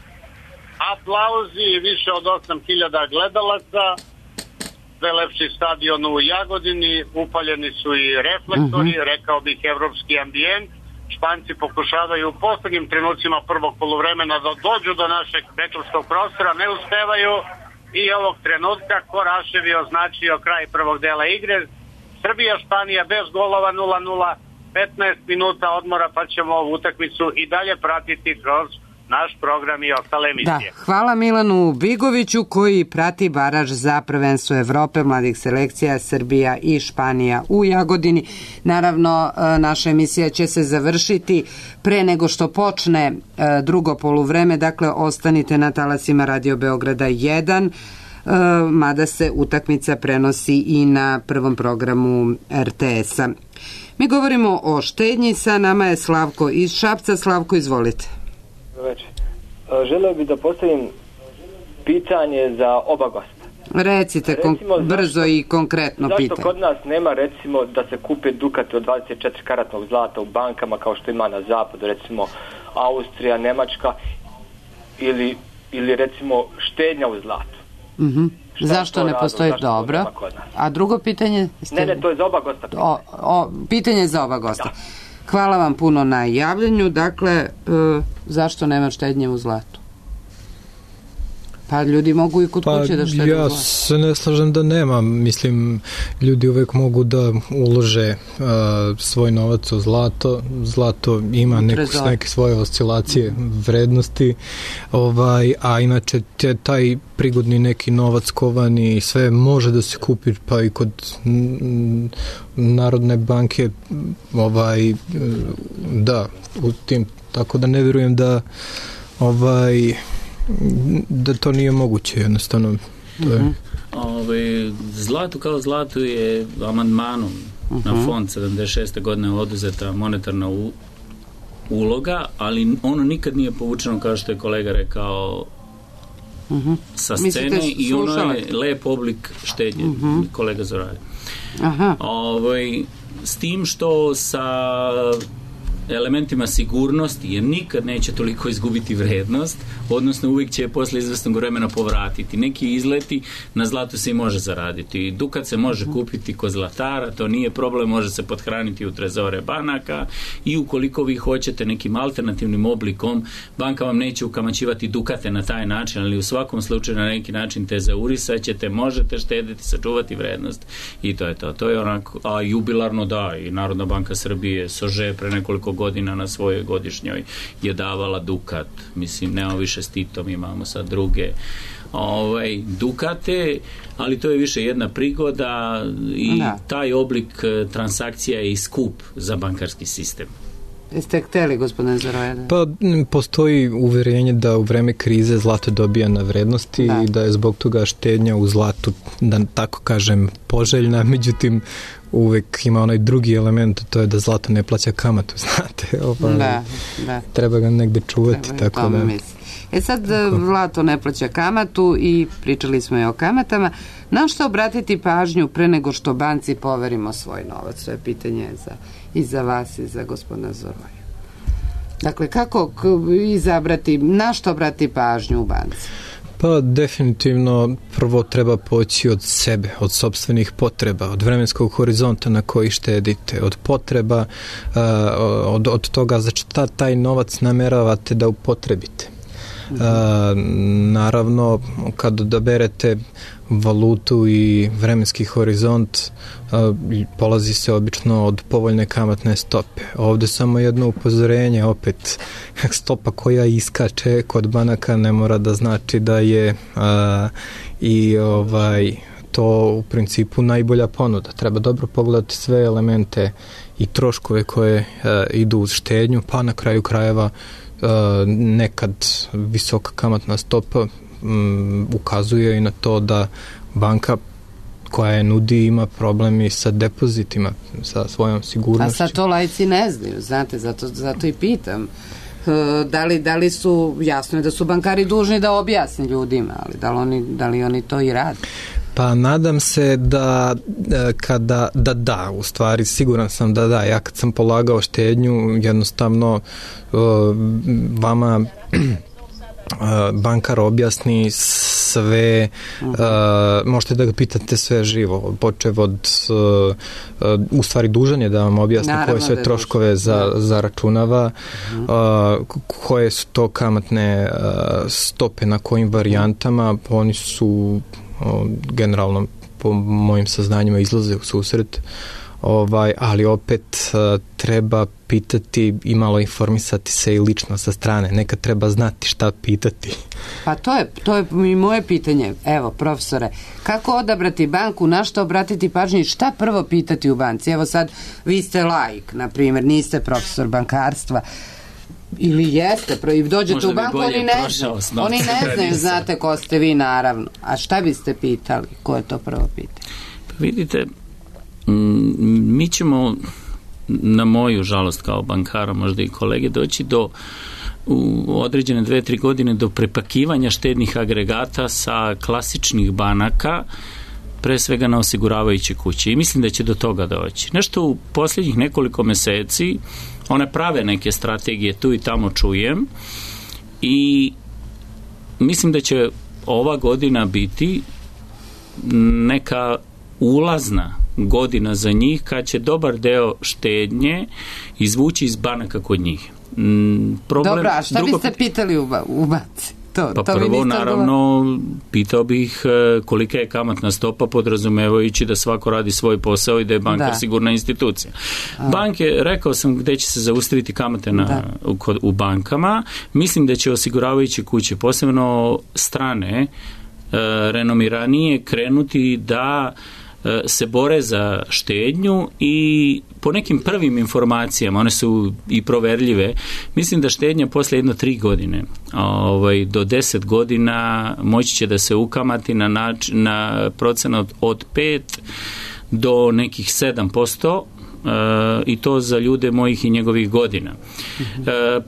Aplauzi, više od osam hiljada gledalaca, sve lepši stadion u Jagodini, upaljeni su i reflektori, uh-huh. rekao bih evropski ambijent. Španci pokušavaju u poslednjim trenucima prvog poluvremena da dođu do našeg bekovskog prostora, ne uspevaju i ovog trenutka Korašev je označio kraj prvog dela igre. Srbija, Španija bez golova nula nula, petnaest minuta odmora pa ćemo ovu utakmicu i dalje pratiti kroz naš program i ostale emisije.
Da, hvala Milanu Bigoviću koji prati baraž za prvenstvo Evrope mladih selekcija Srbija i Španija u Jagodini. Naravno, naša emisija će se završiti pre nego što počne drugo poluvreme, dakle ostanite na talasima Radio Beograda jedan, mada se utakmica prenosi i na prvom programu er te es-a. Mi govorimo o štednji, sa nama je Slavko iz Šapca. Slavko, izvolite.
Večer. Želeo bih da postavim pitanje za oba gosta.
Recite recimo, kon- brzo zašto, i konkretno
zašto
pitanje.
Zašto kod nas nema recimo da se kupe dukate od dvadeset četiri karatnog zlata u bankama kao što ima na zapadu, recimo Austrija, Nemačka ili, ili recimo štednja u zlatu?
Mhm. Zašto ne razlog, postoji zašto dobro? A drugo pitanje? Ste...
Ne, ne, to je za oba gosta.
O, o, pitanje za oba gosta. Da. Hvala vam puno na javljanju. Dakle, e, zašto nema štednje u zlatu? Pa ljudi mogu i kod
pa,
kuće da štede
ja
u zlatu.
Se ne slažem da nema. Mislim, ljudi uvek mogu da ulože uh, svoj novac u zlato. Zlato ima neku, neke svoje oscilacije vrednosti. Ovaj, a inače te, taj prigodni neki novac kovani sve može da se kupi pa i kod m, Narodne banke ovaj, da, u tim, tako da ne vjerujem da ovaj da to nije moguće, jednostavno to je.
Uh-huh. Ove, zlato kao zlato je amandmanom uh-huh. na fond sedamdeset šeste godine oduzeta monetarna u, uloga, ali ono nikad nije povučeno kao što je kolega rekao uh-huh. sa scene. Mislite, i ono je lep oblik štednje uh-huh. kolega Zoraje. Aha. Ove, s tim što sa elementima sigurnosti, jer nikad neće toliko izgubiti vrednost, odnosno uvijek će posle izvesnog vremena povratiti. Neki izleti na zlatu se i može zaraditi. Dukat se može kupiti kod zlatara, to nije problem, može se pothraniti u trezore banaka i ukoliko vi hoćete nekim alternativnim oblikom, banka vam neće ukamaćivati dukate na taj način, ali u svakom slučaju na neki način te zaurisat ćete, možete štediti, sačuvati vrednost i to je to. To je onako, a jubilarno da, i Narodna banka Srbije sože pre nekoliko godina na svojoj godišnjoj je davala dukat. Mislim, nema više s Titom, imamo sad druge ovaj, dukate, ali to je više jedna prigoda i da. Taj oblik transakcija je i skup za bankarski sistem.
Jeste hteli, gospodine Zorojede?
Pa postoji uverenje da u vreme krize zlato dobija na vrednosti da. I da je zbog toga štednja u zlatu, da tako kažem, poželjna, međutim uvek ima onaj drugi element, to je da zlato ne plaća kamatu, znate. Ovaj, da, da. Treba ga negde čuvati, treba tako da... Misli.
E sad, zlato ne plaća kamatu i pričali smo i o kamatama. Na što obratiti pažnju pre nego što banci poverimo svoj novac? To je pitanje za, i za vas i za gospodina Zoroja. Dakle, kako izabrati, na što brati pažnju u banci?
Pa definitivno prvo treba poći od sebe, od sopstvenih potreba, od vremenskog horizonta na koji štedite, od potreba, od, od toga za šta taj novac nameravate da upotrebite. Uh, naravno, kad odaberete valutu i vremenski horizont, uh, polazi se obično od povoljne kamatne stope. Ovde samo jedno upozorenje, opet stopa koja iskače kod banaka ne mora da znači da je uh, i ovaj to u principu najbolja ponuda. Treba dobro pogledati sve elemente i troškove koje uh, idu uz štednju, pa na kraju krajeva Uh, nekad visoka kamatna stopa um, ukazuje i na to da banka koja je nudi ima problemi sa depozitima, sa svojom sigurnošću.
A sad to laici ne znaju, znate, zato, zato i pitam. Uh, da, li, da li su, jasno je da su bankari dužni da objasne ljudima, ali da li oni, da li oni to i rade?
Pa nadam se da kada, da da, u stvari siguran sam da da, ja kad sam polagao štednju, jednostavno vama bankar objasni sve, uh, možete da ga pitate sve živo, počev od uh, u stvari dužan je da vam objasni naravno koje sve troškove za, zaračunava, uh, koje su to kamatne uh, stope na kojim varijantama, oni su generalno po mojim saznanjima izlaze u susret, ovaj, ali opet uh, treba pitati i malo informisati se i lično sa strane. Nekad treba znati šta pitati.
Pa to je, to je i moje pitanje. Evo, profesore, kako odabrati banku, na što obratiti pažnju i šta prvo pitati u banci? Evo sad, vi ste laik, na primjer, niste profesor bankarstva, ili jeste, i dođete možda u banku, oni ne znaju, oni ne znaju, znate ko ste vi, naravno. A šta biste pitali? Ko je to prvo pitanje?
Pa vidite, mi ćemo, na moju žalost kao bankara, možda i kolege, doći do u određene dve, tri godine do prepakivanja štednih agregata sa klasičnih banaka, pre svega na osiguravajuće kuće. I mislim da će do toga doći. Nešto u posljednjih nekoliko meseci one prave neke strategije, tu i tamo čujem, i mislim da će ova godina biti neka ulazna godina za njih, kad će dobar deo štednje izvući iz banaka kod njih. Problem,
Dobro, a šta drugo, biste pitali u, u banci? To,
pa
to
prvo, naravno, pitao bih kolika je kamatna stopa, podrazumevajući da svako radi svoj posao i da je bankar da. sigurna institucija. A. Banke, rekao sam gde će se zaustaviti kamate na, u, u bankama. Mislim da će osiguravajuće kuće, posebno strane, e, renomiranije, krenuti da se bore za štednju, i po nekim prvim informacijama, one su i proverljive, mislim da štednja posle jedno tri godine ovaj, do deset godina moći će da se ukamati na, nač, na procenat od pet do nekih sedam posto, uh, i to za ljude mojih i njegovih godina. Uh,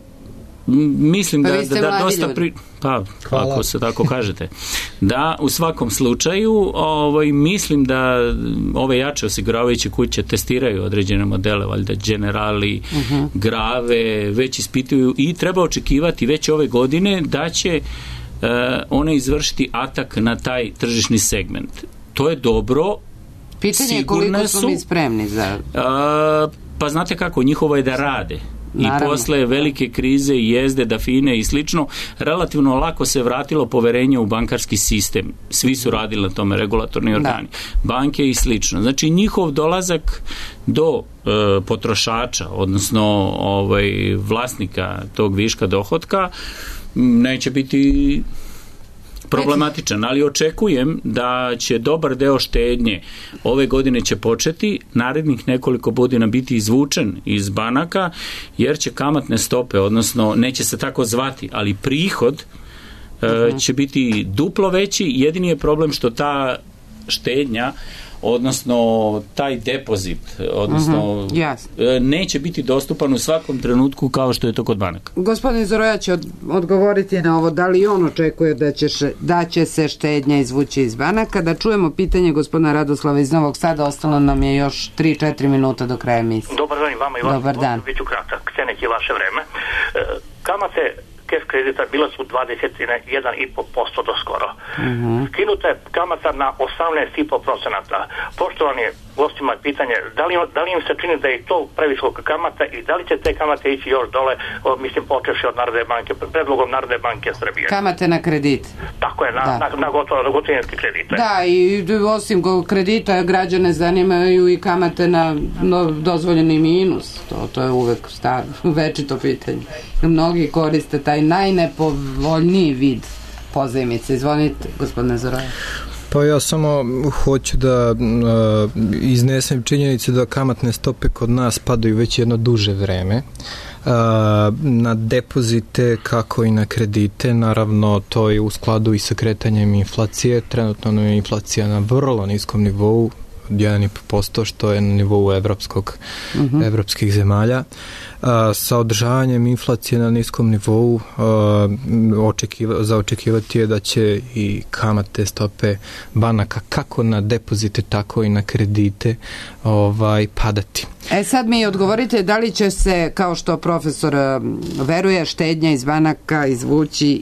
mislim
pa
da, da, da dosta pri... pa Hvala. Ako se tako kažete, da u svakom slučaju ovaj, mislim da ove jače osiguravajuće kuće testiraju određene modele, valjda Generali, uh-huh. Grave, već ispituju, i treba očekivati već ove godine da će uh, one izvršiti atak na taj tržišni segment. To je dobro.
Pitanje je koliko smo mi spremni za...
Uh, pa znate kako, njihovo je da rade. Naravno. I posle velike krize i jezde, dafine i slično, relativno lako se vratilo poverenje u bankarski sistem. Svi su radili na tome, regulatorni organi, da. banke i slično. Znači, njihov dolazak do e, potrošača, odnosno ovaj, vlasnika tog viška dohotka, neće biti problematičan, ali očekujem da će dobar deo štednje ove godine će početi, narednih nekoliko godina biti izvučen iz banaka, jer će kamatne stope, odnosno neće se tako zvati, ali prihod uh-huh. će biti duplo veći. Jedini je problem što ta štednja odnosno taj depozit, odnosno
uh-huh, yes.
neće biti dostupan u svakom trenutku kao što je to kod banaka.
Gospodin Zoroja će od, odgovoriti na ovo, da li on očekuje da će, še, da će se štednja izvući iz banaka. Da čujemo pitanje gospodina Radoslava iz Novog Sada, ostalo nam je još tri četiri minuta do kraja emisije.
Dobar dan i vama i vašem. Dobar dan. Biću kratak, ceneći vaše vreme. E, kamate cash kredita bila su dvadeset jedan i po posto do skoro. Uh-huh. Skinuta je kamata na osamnaest i po procenata. Poštovani gostima je pitanje, da li, da li im se čini da je to previsoka kamata i da li će te kamate ići još dole, o, mislim počevši od Narodne banke, predlogom Narodne banke Srbije.
Kamate na kredit.
Tako je, na, na, na, gotovo, na gotovinske kredite.
Da, i osim kredita građane zanimaju i kamate na no, dozvoljeni minus. To, to je uvek star, večito pitanje. Mnogi koriste taj najnepovoljniji vid pozajmice. Izvolite, gospodine Zoroja.
Pa ja samo hoću da uh, iznesem činjenicu da kamatne stope kod nas padaju već jedno duže vreme. Uh, na depozite kako i na kredite, naravno to je u skladu i sa kretanjem inflacije. Trenutno je inflacija na vrlo niskom nivou, jedan i po posto, što je na nivou evropskog, uh-huh. evropskih zemalja. Uh, sa održavanjem inflacije na niskom nivou uh, očekiva, za očekivati je da će i kamate stope banaka kako na depozite tako i na kredite ovaj, padati.
E sad mi odgovorite da li će se, kao što profesor veruje, štednja iz banaka izvući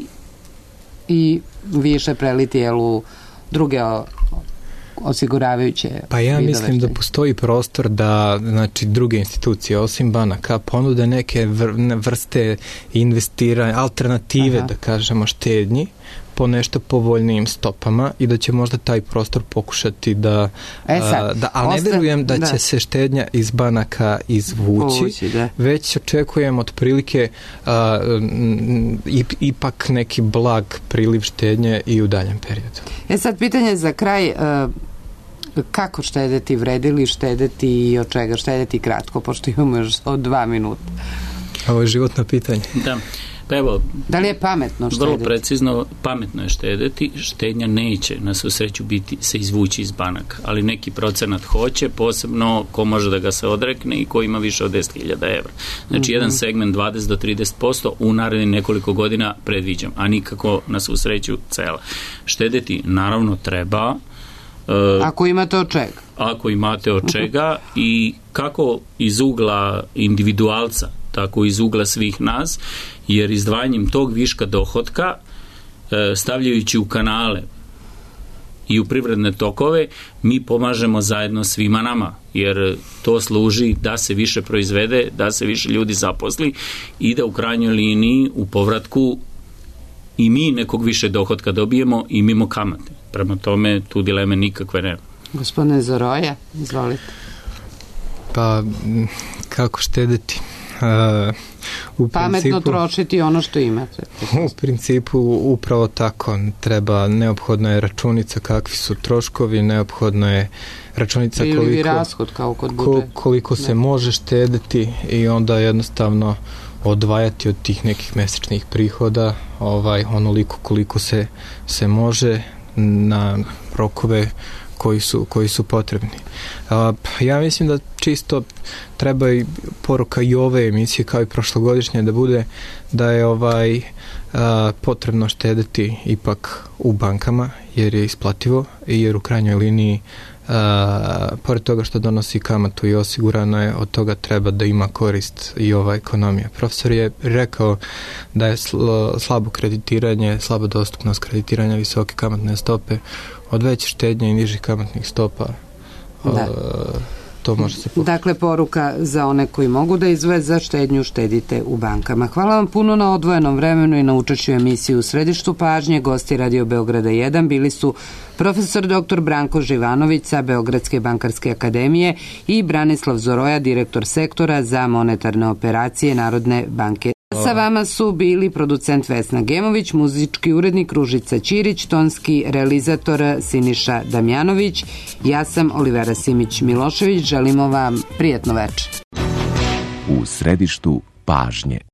i više preliti jel, u druge osiguravajuće
pa ja mislim da postoji prostor da znači druge institucije osim banaka ponude neke vr- vrste investiranja, alternative Aha. da kažemo štednji po nešto povoljnijim stopama i da će možda taj prostor pokušati da,
e sad,
a, da ali ne verujem da, da će se štednja iz banaka izvući, Povući, već očekujem otprilike a, m, ipak neki blag priliv štednje i u daljem periodu.
E sad pitanje za kraj, a, kako štedeti, vredi li štedeti i od čega štedeti kratko, pošto imamo još od dva minuta.
Ovo je životno pitanje.
Da. Pa evo,
da li je pametno štedeti?
Vrlo precizno, pametno je štedeti. Štednja neće na svu sreću biti se izvući iz banaka, ali neki procenat hoće, posebno ko može da ga se odrekne i ko ima više od deset hiljada evra. Znači, mm-hmm. jedan segment dvadeset do trideset posto u narednih nekoliko godina predviđam, a nikako na svu sreću cela. Štedeti naravno treba.
Uh, ako imate od čega.
Ako imate od čega i kako iz ugla individualca, tako iz ugla svih nas, jer izdvajanjem tog viška dohotka, stavljajući u kanale i u privredne tokove, mi pomažemo zajedno svima nama, jer to služi da se više proizvede, da se više ljudi zaposli i da u krajnjoj liniji u povratku i mi nekog više dohotka dobijemo i mimo kamate. Prema tome, tu dileme nikakve nema.
Gospodine Zoroja, izvolite.
Pa, kako štedeti? Uh, u
pametno principu, trošiti ono što imate.
U principu upravo tako treba, neophodna je računica kakvi su troškovi, neophodno je računica
ili
koliko,
rashod, kao kod budžeta.
koliko se ne. može štedeti i onda jednostavno odvajati od tih nekih mesečnih prihoda ovaj, onoliko koliko se, se može na rokove koji su, koji su potrebni. A, ja mislim da čisto treba i poruka i ove emisije kao i prošlogodišnje da bude da je ovaj a, potrebno štedeti ipak u bankama jer je isplativo i jer u krajnjoj liniji a, pored toga što donosi kamatu i osigurano je, od toga treba da ima korist i ova ekonomija. Profesor je rekao da je sl- slabo kreditiranje, slaba dostupnost kreditiranja, visoke kamatne stope od veće štednje i nižih kamatnih stopa da. To može se pokući.
Dakle, poruka za one koji mogu da izvoje za štednju, štedite u bankama. Hvala vam puno na odvojenom vremenu i na učešću emisiju u središtu pažnje. Gosti Radio Beograda jedan bili su profesor doktor Branko Živanović sa Beogradske bankarske akademije i Branislav Zoroja, direktor sektora za monetarne operacije Narodne banke. Sa vama su bili producent Vesna Gemović, muzički urednik Ružica Ćirić, tonski realizator Siniša Damjanović. Ja sam Olivera Simić-Milošević. Želimo vam prijatno večer.
U središtu pažnje.